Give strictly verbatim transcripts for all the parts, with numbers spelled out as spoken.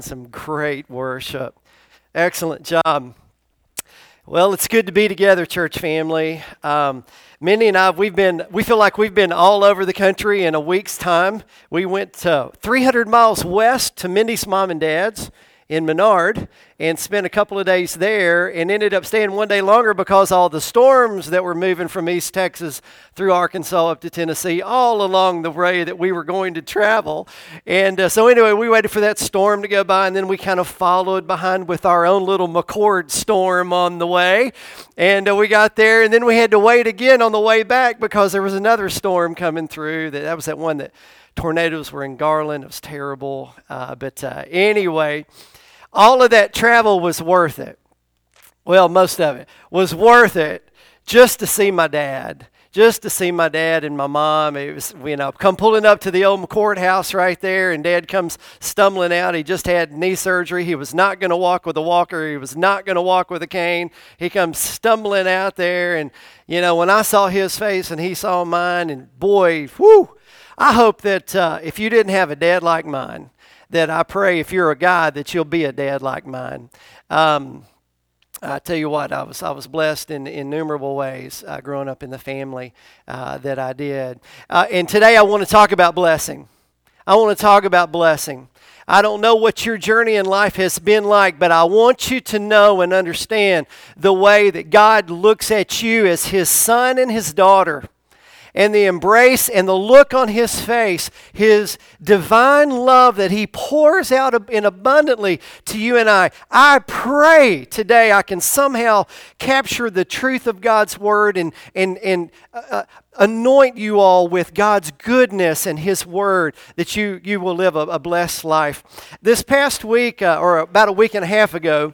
Some great worship. Excellent job. Well, it's good to be together, church family. Um, Mindy and I, we've been, we feel like we've been all over the country in a week's time. We went uh, three hundred miles west to Mindy's mom and dad's in Menard and spent a couple of days there and ended up staying one day longer because all the storms that were moving from East Texas through Arkansas up to Tennessee all along the way that we were going to travel. And uh, so anyway, we waited for that storm to go by, and then we kind of followed behind with our own little McCord storm on the way. And uh, we got there, and then we had to wait again on the way back because there was another storm coming through. That, that was that one that tornadoes were in Garland. It was terrible. Uh, but uh, anyway, all of that travel was worth it. Well, most of it was worth it just to see my dad. Just to see my dad and my mom. It was, you know, come pulling up to the old McCord house right there, and Dad comes stumbling out. He just had knee surgery. He was not going to walk with a walker. He was not going to walk with a cane. He comes stumbling out there, and, you know, when I saw his face and he saw mine, and boy, whew, I hope that uh, if you didn't have a dad like mine, that I pray if you're a guy that you'll be a dad like mine. Um, I tell you what, I was I was blessed in innumerable ways uh, growing up in the family uh, that I did. Uh, and today I want to talk about blessing. I want to talk about blessing. I don't know what your journey in life has been like, but I want you to know and understand the way that God looks at you as His son and His daughter. And the embrace and the look on His face, His divine love that He pours out in abundantly to you and I. I pray today I can somehow capture the truth of God's Word and, and, and uh, anoint you all with God's goodness and His Word, that you, you will live a, a blessed life. This past week, uh, or about a week and a half ago,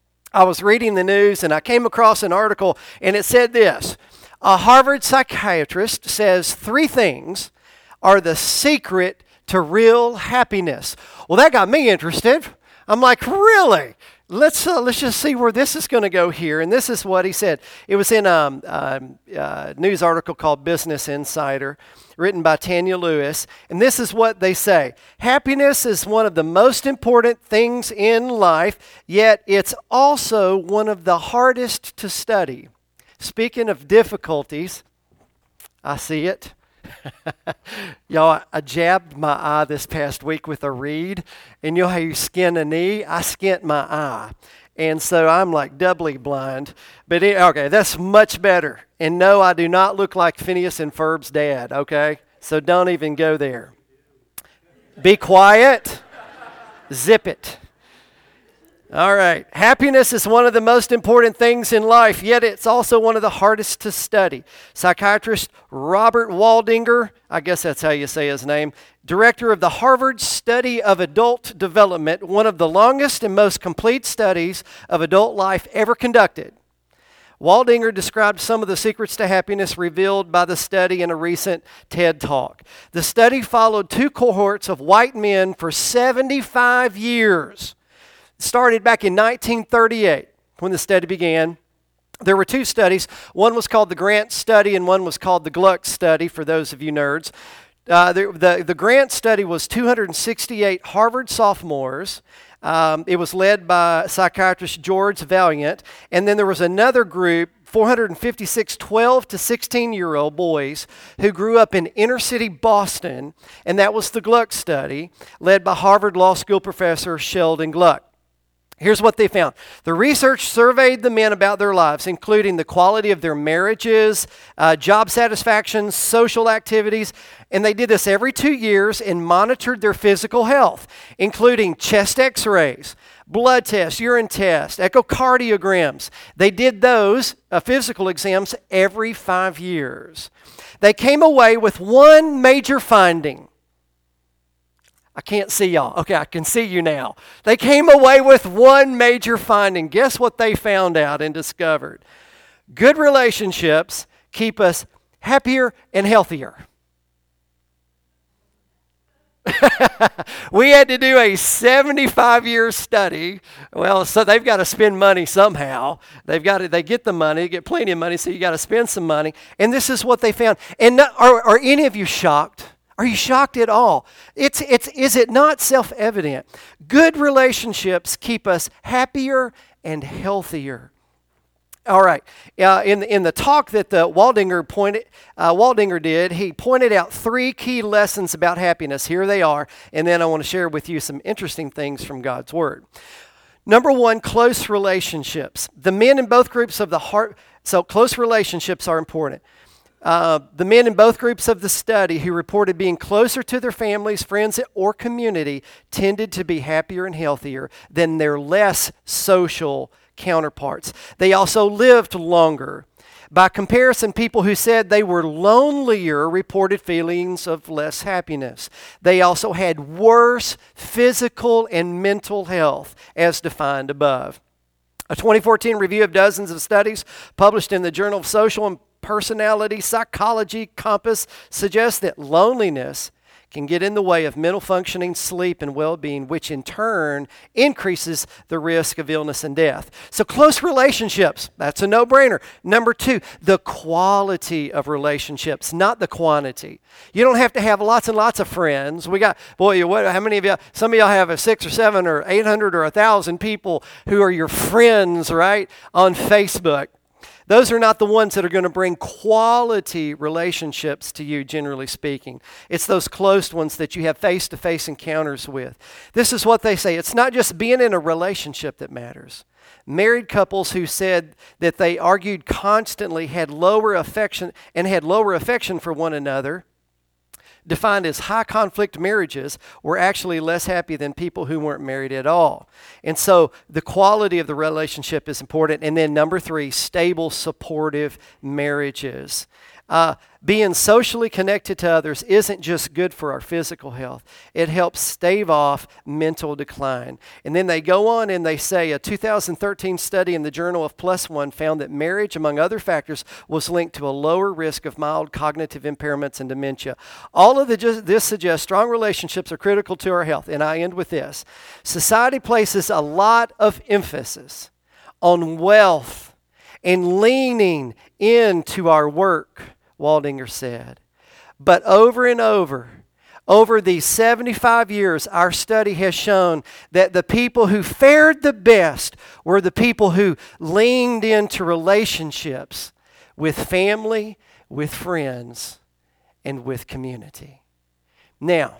I was reading the news and I came across an article, and it said this: a Harvard psychiatrist says three things are the secret to real happiness. Well, that got me interested. I'm like, really? Let's uh, let's just see where this is going to go here. And this is what he said. It was in um, um, a news article called Business Insider, written by Tanya Lewis. And this is what they say: happiness is one of the most important things in life, yet it's also one of the hardest to study. Speaking of difficulties, I see it. Y'all, I jabbed my eye this past week with a reed, and you know how you skin a knee? I skint my eye, and so I'm like doubly blind. But it, okay, that's much better. And no, I do not look like Phineas and Ferb's dad, okay? So don't even go there. Be quiet. Zip it. All right. Happiness is one of the most important things in life, yet it's also one of the hardest to study. Psychiatrist Robert Waldinger, I guess that's how you say his name, director of the Harvard Study of Adult Development, one of the longest and most complete studies of adult life ever conducted. Waldinger described some of the secrets to happiness revealed by the study in a recent TED Talk. The study followed two cohorts of white men for seventy-five years. Started back in nineteen thirty-eight when the study began. There were two studies. One was called the Grant Study and one was called the Gluck Study, for those of you nerds. Uh, the, the, the Grant Study was two hundred sixty-eight Harvard sophomores. Um, it was led by psychiatrist George Valiant. And then there was another group, four hundred fifty-six twelve to sixteen-year-old boys who grew up in inner-city Boston, and that was the Gluck Study, led by Harvard Law School professor Sheldon Gluck. Here's what they found. The research surveyed the men about their lives, including the quality of their marriages, uh, job satisfaction, social activities, and they did this every two years and monitored their physical health, including chest x-rays, blood tests, urine tests, echocardiograms. They did those uh, physical exams every five years. They came away with one major finding. I can't see y'all. Okay, I can see you now. They came away with one major finding. Guess what they found out and discovered? Good relationships keep us happier and healthier. We had to do a seventy-five year study. Well, so they've got to spend money somehow. They've got to, they get the money, get plenty of money, so you got to spend some money. And this is what they found. And not, are, are any of you shocked? Are you shocked at all? It's, it's, is it not self-evident? Good relationships keep us happier and healthier. All right. Uh, in, in the talk that the Waldinger, pointed, uh, Waldinger did, he pointed out three key lessons about happiness. Here they are. And then I want to share with you some interesting things from God's Word. Number one, close relationships. The men in both groups of the heart, so close relationships are important. Uh, the men in both groups of the study who reported being closer to their families, friends, or community tended to be happier and healthier than their less social counterparts. They also lived longer. By comparison, people who said they were lonelier reported feelings of less happiness. They also had worse physical and mental health, as defined above. A twenty fourteen review of dozens of studies published in the Journal of Social and Personality Psychology Compass suggests that loneliness can get in the way of mental functioning, sleep, and well-being, which in turn increases the risk of illness and death. So close relationships, that's a no-brainer. Number two, the quality of relationships, not the quantity. You don't have to have lots and lots of friends. We got, boy, what, how many of y'all, some of y'all have a six or seven or eight hundred or a thousand people who are your friends, right, on Facebook. Those are not the ones that are going to bring quality relationships to you, generally speaking. It's those close ones that you have face-to-face encounters with. This is what they say. It's not just being in a relationship that matters. Married couples who said that they argued constantly had lower affection and had lower affection for one another, defined as high conflict marriages, were actually less happy than people who weren't married at all. And so the quality of the relationship is important. And then number three, stable, supportive marriages. Uh, being socially connected to others isn't just good for our physical health. It helps stave off mental decline. And then they go on and they say a two thousand thirteen study in the Journal of Plus One found that marriage, among other factors, was linked to a lower risk of mild cognitive impairments and dementia. All of the, this suggests strong relationships are critical to our health. And I end with this. Society places a lot of emphasis on wealth and leaning into our work, Waldinger said. But over and over, over these seventy-five years, our study has shown that the people who fared the best were the people who leaned into relationships with family, with friends, and with community. Now,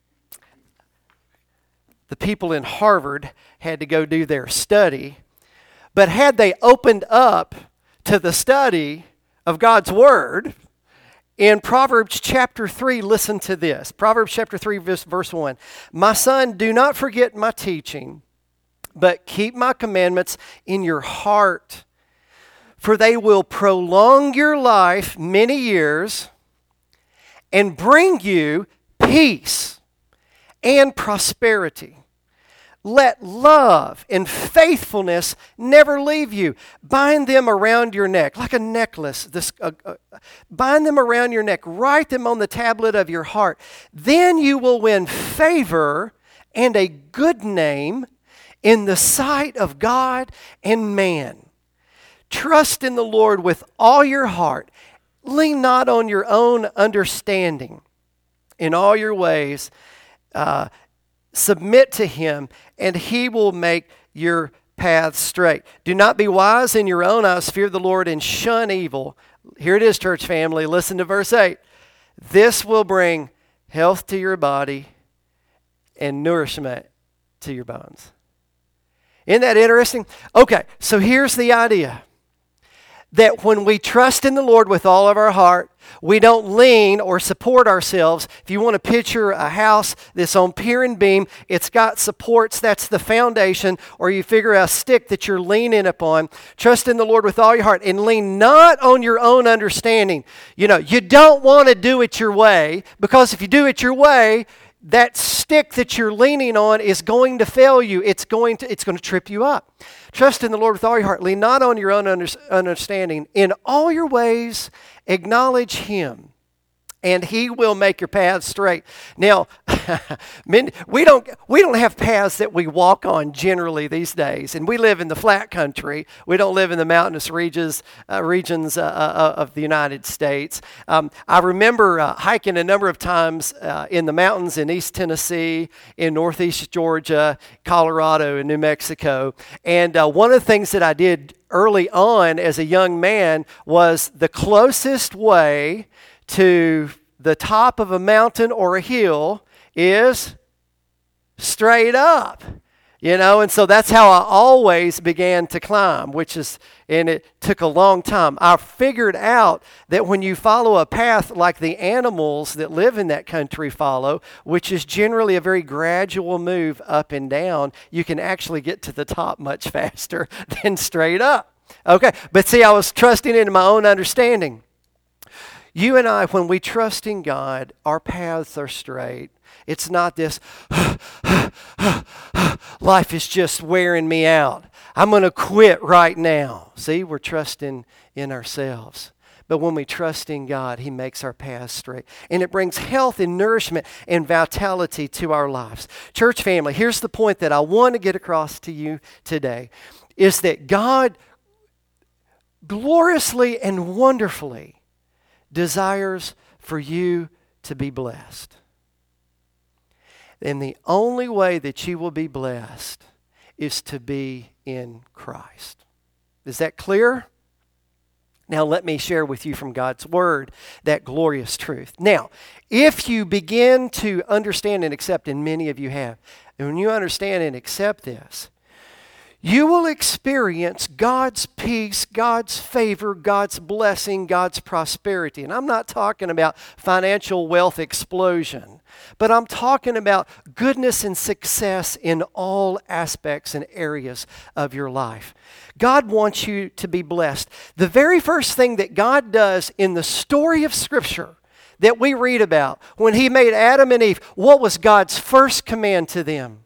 the people in Harvard had to go do their study, but had they opened up to the study of God's Word, in Proverbs chapter three, listen to this. Proverbs chapter three, verse one. My son, do not forget my teaching, but keep my commandments in your heart, for they will prolong your life many years and bring you peace and prosperity. Let love and faithfulness never leave you. Bind them around your neck like a necklace. This, uh, uh, bind them around your neck. Write them on the tablet of your heart. Then you will win favor and a good name in the sight of God and man. Trust in the Lord with all your heart. Lean not on your own understanding. In all your ways, uh, submit to Him, and He will make your paths straight. Do not be wise in your own eyes. Fear the Lord and shun evil. Here it is, church family. Listen to verse eight. This will bring health to your body and nourishment to your bones. Isn't that interesting? Okay, so here's the idea. That when we trust in the Lord with all of our heart, we don't lean or support ourselves. If you want to picture a house that's on pier and beam, it's got supports, that's the foundation, or you figure out a stick that you're leaning upon. Trust in the Lord with all your heart and lean not on your own understanding. You know, you don't want to do it your way, because if you do it your way, that stick that you're leaning on is going to fail you. It's going to, it's going to trip you up. Trust in the Lord with all your heart. Lean not on your own under, understanding. In all your ways, acknowledge Him, and he will make your paths straight. Now, men, we don't we don't have paths that we walk on generally these days, and we live in the flat country. We don't live in the mountainous regions uh, regions uh, uh, of the United States. Um, I remember uh, hiking a number of times uh, in the mountains in East Tennessee, in Northeast Georgia, Colorado, and New Mexico. And uh, one of the things that I did early on as a young man was the closest way to the top of a mountain or a hill is straight up, you know, and so that's how I always began to climb, which is, and it took a long time. I figured out that when you follow a path like the animals that live in that country follow, which is generally a very gradual move up and down, you can actually get to the top much faster than straight up. Okay, but see, I was trusting in my own understanding. You and I, when we trust in God, our paths are straight. It's not this, life is just wearing me out. I'm going to quit right now. See, we're trusting in ourselves. But when we trust in God, He makes our paths straight. And it brings health and nourishment and vitality to our lives. Church family, here's the point that I want to get across to you today, is that God gloriously and wonderfully desires for you to be blessed. And the only way that you will be blessed is to be in Christ. Is that clear? Now let me share with you from God's Word that glorious truth. Now, if you begin to understand and accept, and many of you have, and when you understand and accept this, you will experience God's peace, God's favor, God's blessing, God's prosperity. And I'm not talking about financial wealth explosion, but I'm talking about goodness and success in all aspects and areas of your life. God wants you to be blessed. The very first thing that God does in the story of Scripture that we read about, when He made Adam and Eve, what was God's first command to them?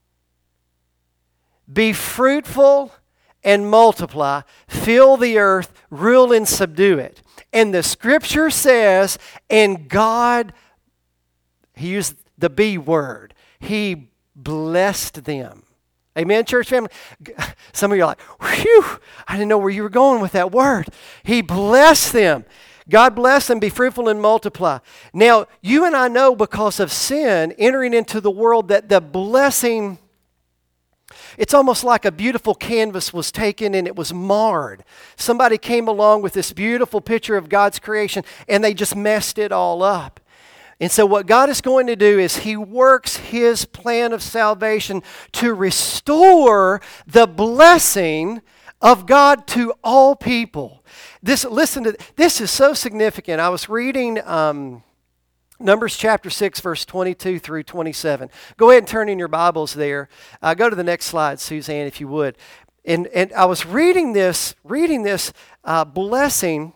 Be fruitful and multiply, fill the earth, rule and subdue it. And the Scripture says, and God, He used the B word, He blessed them. Amen, church family? Some of you are like, whew, I didn't know where you were going with that word. He blessed them. God bless them, be fruitful and multiply. Now, you and I know because of sin entering into the world that the blessing, it's almost like a beautiful canvas was taken and it was marred. Somebody came along with this beautiful picture of God's creation and they just messed it all up. And so what God is going to do is He works His plan of salvation to restore the blessing of God to all people. This, listen to this is so significant. I was reading um, Numbers chapter six, verse twenty-two through twenty-seven. Go ahead and turn in your Bibles there. Uh, go to the next slide, Suzanne, if you would. And and I was reading this, reading this uh, blessing.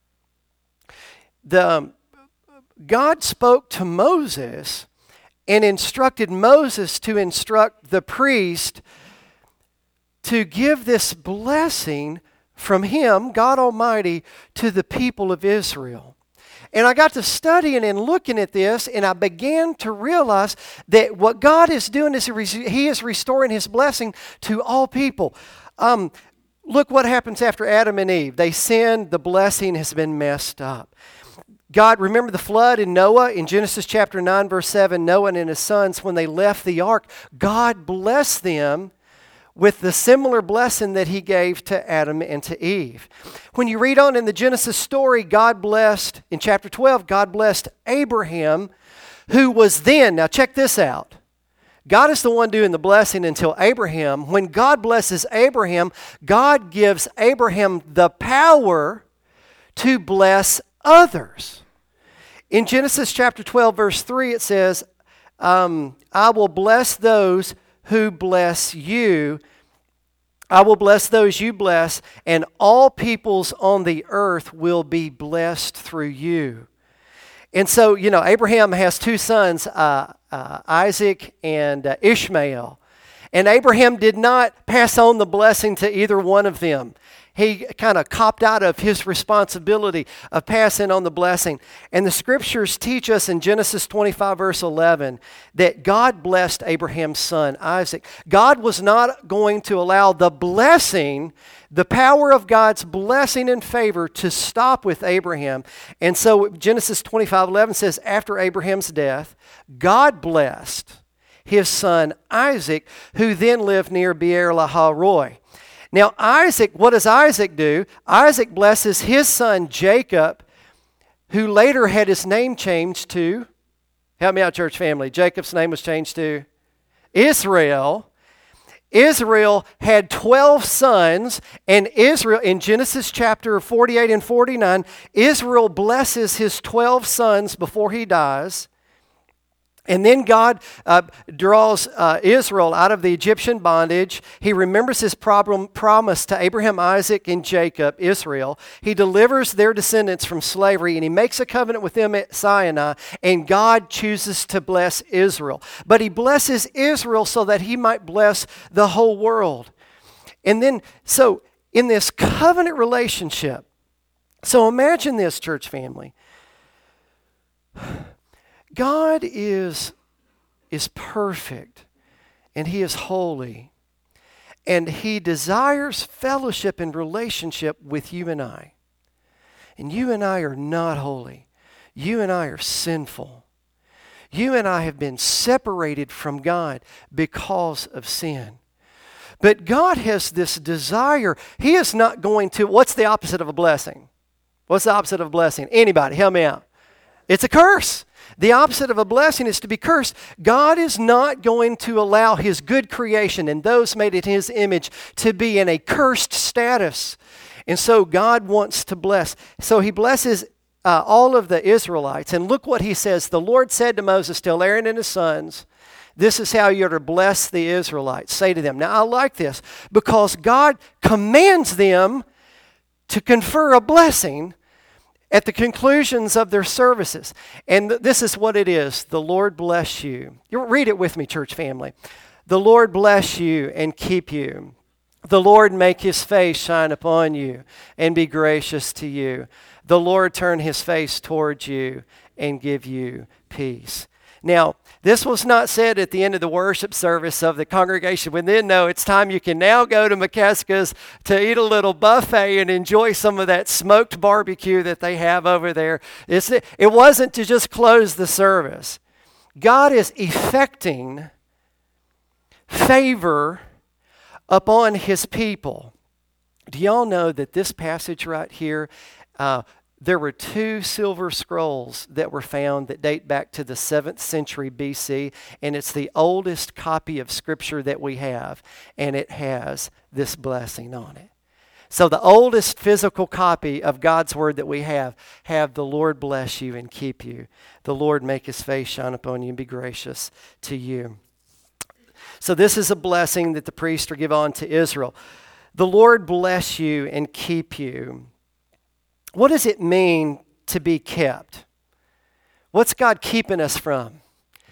The um, God spoke to Moses and instructed Moses to instruct the priest to give this blessing from Him, God Almighty, to the people of Israel. And I got to studying and looking at this, and I began to realize that what God is doing is He is restoring His blessing to all people. Um, look what happens after Adam and Eve. They sinned, the blessing has been messed up. God, remember the flood in Noah in Genesis chapter nine, verse seven, Noah and his sons, when they left the ark, God blessed them with the similar blessing that He gave to Adam and to Eve. When you read on in the Genesis story, God blessed, in chapter twelve, God blessed Abraham, who was then, now check this out, God is the one doing the blessing until Abraham. When God blesses Abraham, God gives Abraham the power to bless others. In Genesis chapter twelve, verse three, it says, um, I will bless those who bless you. I will bless those you bless, and all peoples on the earth will be blessed through you. And so, you know, Abraham has two sons, uh, uh, Isaac and uh, Ishmael. And Abraham did not pass on the blessing to either one of them. he kind of copped out of his responsibility of passing on the blessing. And the scriptures teach us in Genesis twenty-five, verse eleven, that God blessed Abraham's son, Isaac. God was not going to allow the blessing, the power of God's blessing and favor to stop with Abraham. And so Genesis twenty-five eleven says, after Abraham's death, God blessed his son Isaac, who then lived near Beer Lahai Roi. Now Isaac, what does Isaac do? Isaac blesses his son Jacob, who later had his name changed to, help me out, church family, Jacob's name was changed to Israel. Israel had twelve sons, and Israel, in Genesis chapter forty-eight and forty-nine, Israel blesses his twelve sons before he dies. And then God uh, draws uh, Israel out of the Egyptian bondage. He remembers his problem, promise to Abraham, Isaac, and Jacob, Israel. He delivers their descendants from slavery, and he makes a covenant with them at Sinai, and God chooses to bless Israel. But he blesses Israel so that he might bless the whole world. And then, so in this covenant relationship, so imagine this, church family. God is, is perfect, and he is holy, and he desires fellowship and relationship with you and I. And you and I are not holy. You and I are sinful. You and I have been separated from God because of sin. But God has this desire. He is not going to, what's the opposite of a blessing? What's the opposite of a blessing? Anybody, help me out. It's a curse. The opposite of a blessing is to be cursed. God is not going to allow his good creation and those made in his image to be in a cursed status. And so God wants to bless. So he blesses uh, all of the Israelites. And look what he says. The Lord said to Moses, tell Aaron and his sons, this is how you're to bless the Israelites. Say to them. Now I like this because God commands them to confer a blessing at the conclusions of their services. And th- this is what it is. The Lord bless you. You read it with me, church family. The Lord bless you and keep you. The Lord make his face shine upon you and be gracious to you. The Lord turn his face towards you and give you peace. Now, this was not said at the end of the worship service of the congregation. We then know it's time you can now go to McKeska's to eat a little buffet and enjoy some of that smoked barbecue that they have over there. It's, it wasn't to just close the service. God is effecting favor upon his people. Do y'all know that this passage right here, uh, there were two silver scrolls that were found that date back to the seventh century B C, and it's the oldest copy of Scripture that we have, and it has this blessing on it. So the oldest physical copy of God's Word that we have, have the Lord bless you and keep you. The Lord make his face shine upon you and be gracious to you. So this is a blessing that the priests are given on to Israel. The Lord bless you and keep you. What does it mean to be kept? What's God keeping us from?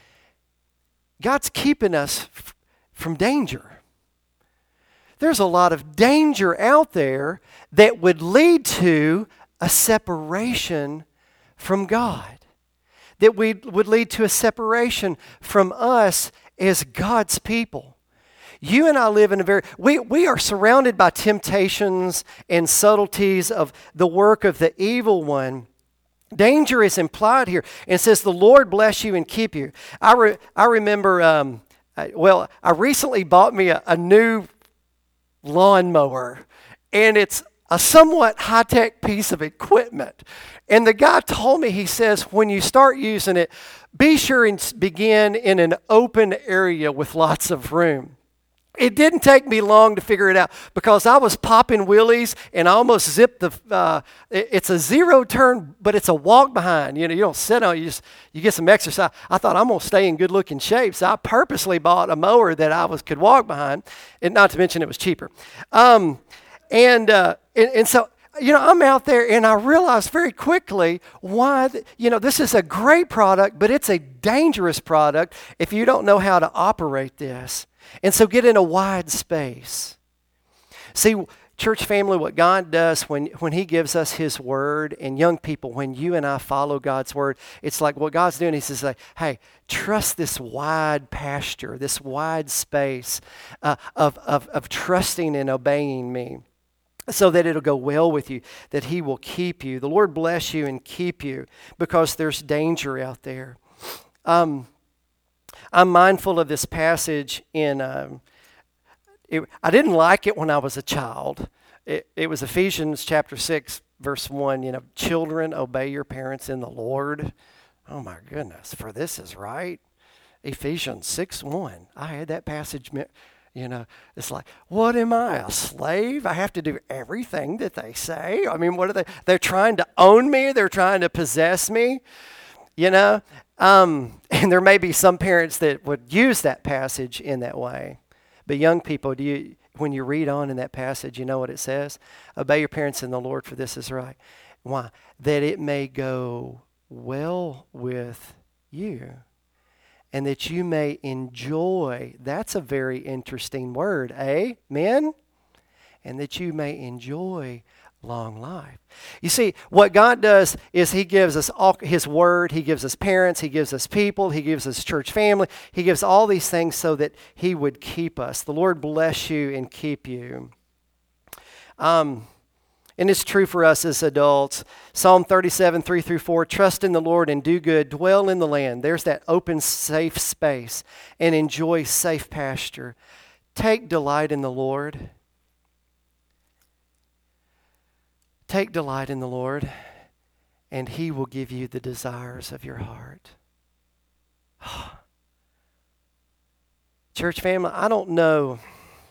God's keeping us f- from danger. There's a lot of danger out there that would lead to a separation from God, that we would lead to a separation from us as God's people. You and I live in a very, we, we are surrounded by temptations and subtleties of the work of the evil one. Danger is implied here. And it says, the Lord bless you and keep you. I, re, I remember, um, I, well, I recently bought me a, a new lawnmower. And it's a somewhat high-tech piece of equipment. And the guy told me, he says, when you start using it, be sure and begin in an open area with lots of room. It didn't take me long to figure it out because I was popping wheelies and I almost zipped the, uh, it, it's a zero turn, but it's a walk behind. You know, you don't sit on it, you just, you get some exercise. I thought I'm going to stay in good looking shape. So I purposely bought a mower that I was could walk behind, and not to mention it was cheaper. Um, and, uh, and, and so, you know, I'm out there and I realized very quickly why, the, you know, this is a great product, but it's a dangerous product if you don't know how to operate this. And so get in a wide space. See, church family, what God does when, when he gives us his word, and young people, when you and I follow God's word, it's like what God's doing. He says, like, hey, trust this wide pasture, this wide space uh, of, of, of trusting and obeying me, so that it'll go well with you, that he will keep you. The Lord bless you and keep you, because there's danger out there. Um, I'm mindful of this passage in, um, it, I didn't like it when I was a child. It, it was Ephesians chapter six, verse one, you know, children, obey your parents in the Lord. Oh my goodness, for this is right. Ephesians six one. I had that passage, you know, it's like, what am I, a slave? I have to do everything that they say? I mean, what are they? They're trying to own me. They're trying to possess me, you know? Um, and there may be some parents that would use that passage in that way. But young people, do you, when you read on in that passage, you know what it says? Obey your parents in the Lord, for this is right. Why? That it may go well with you, and that you may enjoy. That's a very interesting word, eh? Men? And that you may enjoy long life. You see, what God does is he gives us all his word, he gives us parents, he gives us people, he gives us church family, he gives all these things so that he would keep us. The Lord bless you and keep you. Um, and it's true for us as adults. Psalm thirty-seven, three through four, trust in the Lord and do good, dwell in the land. There's that open, safe space, and enjoy safe pasture. Take delight in the Lord. Take delight in the Lord, and he will give you the desires of your heart. Church family, I don't know.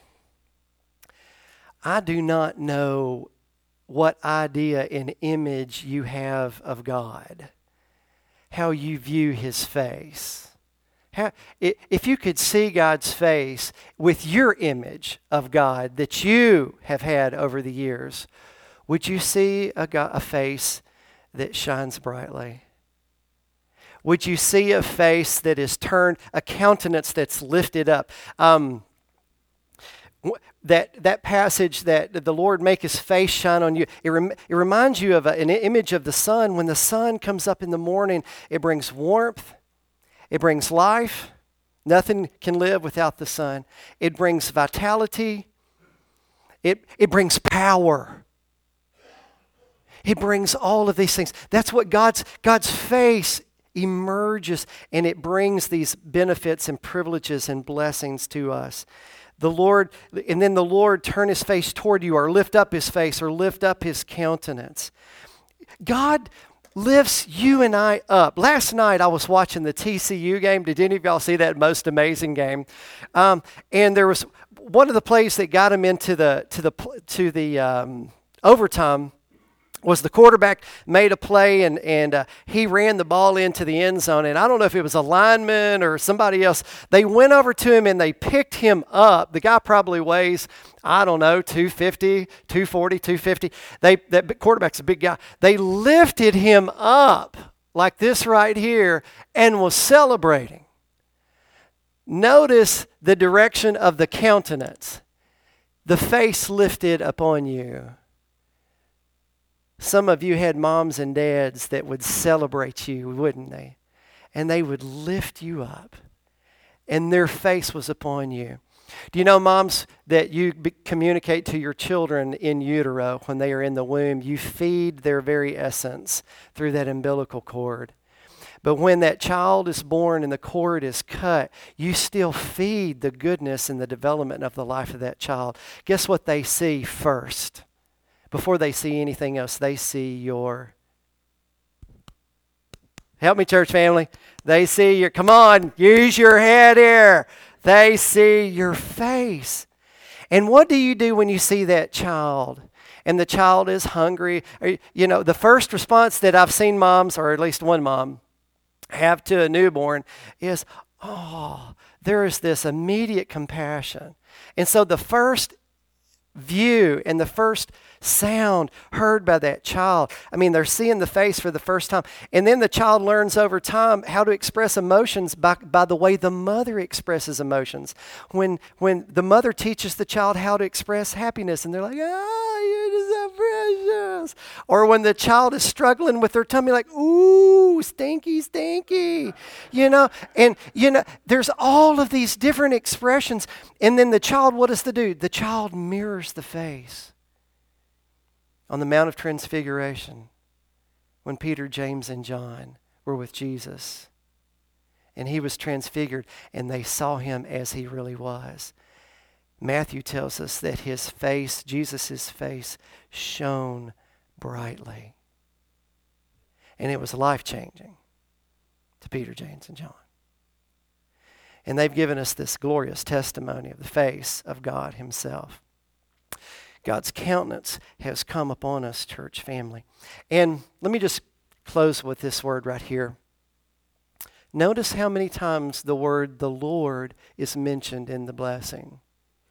I do not know what idea and image you have of God, how you view his face. How, if you could see God's face with your image of God that you have had over the years, would you see a, God, a face that shines brightly? Would you see a face that is turned, a countenance that's lifted up? Um, that that passage that the Lord make his face shine on you, it, rem, it reminds you of a, an image of the sun. When the sun comes up in the morning, it brings warmth, it brings life. Nothing can live without the sun. It brings vitality. It, it brings power. It brings all of these things. That's what God's God's face emerges, and it brings these benefits and privileges and blessings to us. The Lord, and then the Lord turn his face toward you, or lift up his face, or lift up his countenance. God lifts you and I up. Last night I was watching the T C U game. Did any of y'all see that most amazing game? Um, and there was one of the plays that got him into the to the to the um, overtime. Was the quarterback made a play, and, and uh, he ran the ball into the end zone. And I don't know if it was a lineman or somebody else. They went over to him and they picked him up. The guy probably weighs, I don't know, two fifty, two forty, two fifty. They, that quarterback's a big guy. They lifted him up like this right here and was celebrating. Notice the direction of the countenance. The face lifted upon you. Some of you had moms and dads that would celebrate you, wouldn't they? And they would lift you up. And their face was upon you. Do you know, moms, that you be- communicate to your children in utero when they are in the womb? You feed their very essence through that umbilical cord. But when that child is born and the cord is cut, you still feed the goodness and the development of the life of that child. Guess what they see first? Before they see anything else, they see your, help me church family, they see your, come on, use your head here. They see your face. And what do you do when you see that child? And the child is hungry. You know, the first response that I've seen moms, or at least one mom, have to a newborn is, oh, there is this immediate compassion. And so the first view and the first sound heard by that child. I mean, they're seeing the face for the first time. And then the child learns over time how to express emotions by, by the way the mother expresses emotions. When when the mother teaches the child how to express happiness, and they're like, oh, you're just so precious. Or when the child is struggling with their tummy, like, ooh, stinky, stinky. You know, and, you know, there's all of these different expressions. And then the child, what does the do? The child mirrors the face. On the Mount of Transfiguration, when Peter, James, and John were with Jesus, and he was transfigured, and they saw him as he really was. Matthew tells us that his face, Jesus' face, shone brightly. And it was life-changing to Peter, James, and John. And they've given us this glorious testimony of the face of God himself. God's countenance has come upon us, church family. And let me just close with this word right here. Notice how many times the word the Lord is mentioned in the blessing.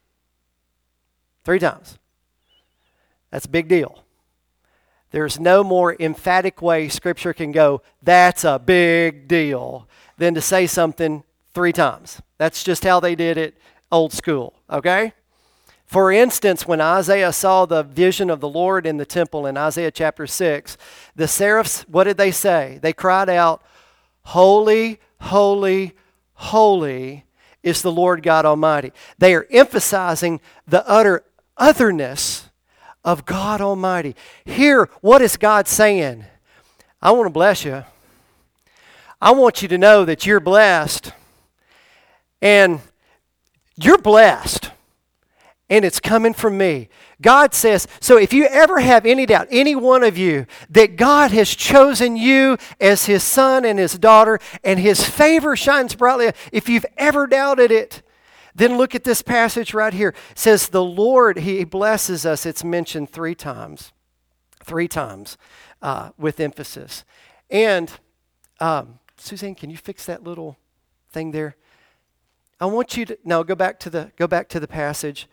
Three times. That's a big deal. There's no more emphatic way Scripture can go, that's a big deal, than to say something three times. That's just how they did it old school, okay? For instance, when Isaiah saw the vision of the Lord in the temple in Isaiah chapter six, the seraphs, what did they say? They cried out, holy, holy, holy is the Lord God Almighty. They are emphasizing the utter otherness of God Almighty. Here, what is God saying? I want to bless you. I want you to know that you're blessed. And you're blessed. And it's coming from me. God says, so if you ever have any doubt, any one of you, that God has chosen you as his son and his daughter, and his favor shines brightly, if you've ever doubted it, then look at this passage right here. It says, the Lord, he blesses us. It's mentioned three times. Three times uh, with emphasis. And, um, Suzanne, can you fix that little thing there? I want you to, no, go back to the, go back to the passage.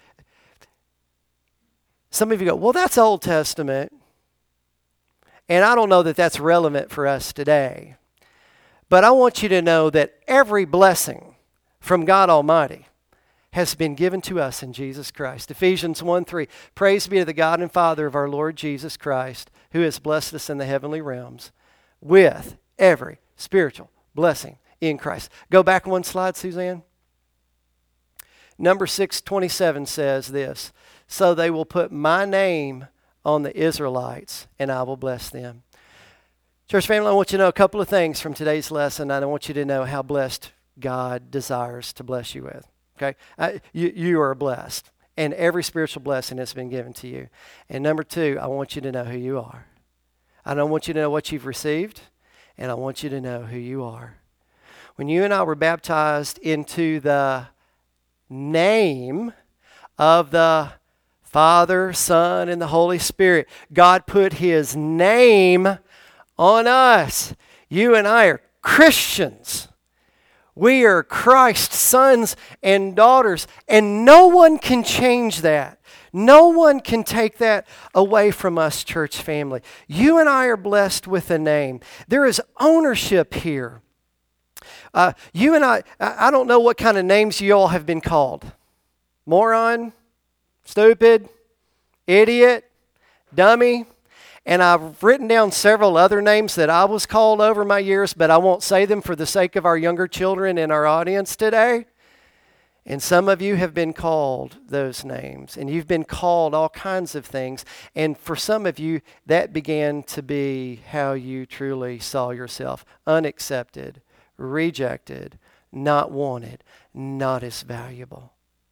Some of you go, well, that's Old Testament. And I don't know that that's relevant for us today. But I want you to know that every blessing from God Almighty has been given to us in Jesus Christ. Ephesians one three, praise be to the God and Father of our Lord Jesus Christ, who has blessed us in the heavenly realms with every spiritual blessing in Christ. Go back one slide, Suzanne. Number six twenty-seven says this, so they will put my name on the Israelites, and I will bless them. Church family, I want you to know a couple of things from today's lesson, and I want you to know how blessed God desires to bless you with. Okay, uh, you, you are blessed, and every spiritual blessing has been given to you. And number two, I want you to know who you are. I don't want you to know what you've received, and I want you to know who you are. When you and I were baptized into the name of the Father, Son, and the Holy Spirit, God put his name on us. You and I are Christians. We are Christ's sons and daughters, and no one can change that. No one can take that away from us, church family. You and I are blessed with a name. There is ownership here. Uh, you and I, I don't know what kind of names you all have been called. Moron, stupid, idiot, dummy. And I've written down several other names that I was called over my years, but I won't say them for the sake of our younger children in our audience today. And some of you have been called those names, and you've been called all kinds of things. And for some of you, that began to be how you truly saw yourself: unaccepted, rejected, not wanted, not as valuable.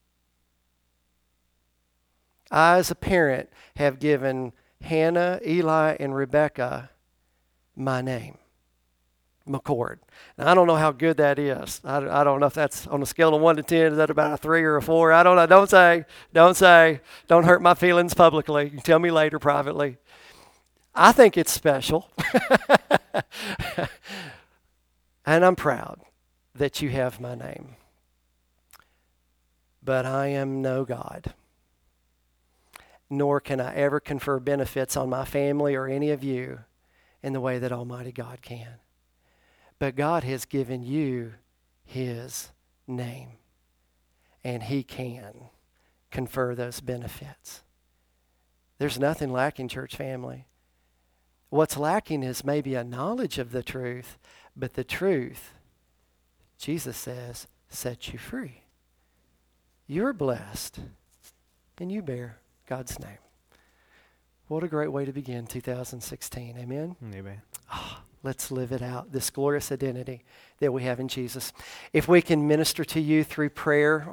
I, as a parent, have given Hannah, Eli, and Rebecca my name, McCord. Now, I don't know how good that is. I, I don't know if that's on a scale of one to ten. Is that about a three or a four? I don't know. Don't say. Don't say. Don't hurt my feelings publicly. You can tell me later privately. I think it's special. And I'm proud that you have my name. But I am no God. nor can I ever confer benefits on my family or any of you in the way that Almighty God can. But God has given you His name, and He can confer those benefits. There's nothing lacking, church family. What's lacking is maybe a knowledge of the truth, but the truth, Jesus says, sets you free. You're blessed, and you bear God's name. What a great way to begin two thousand sixteen. Amen? Amen. Oh, let's live it out, this glorious identity that we have in Jesus. If we can minister to you through prayer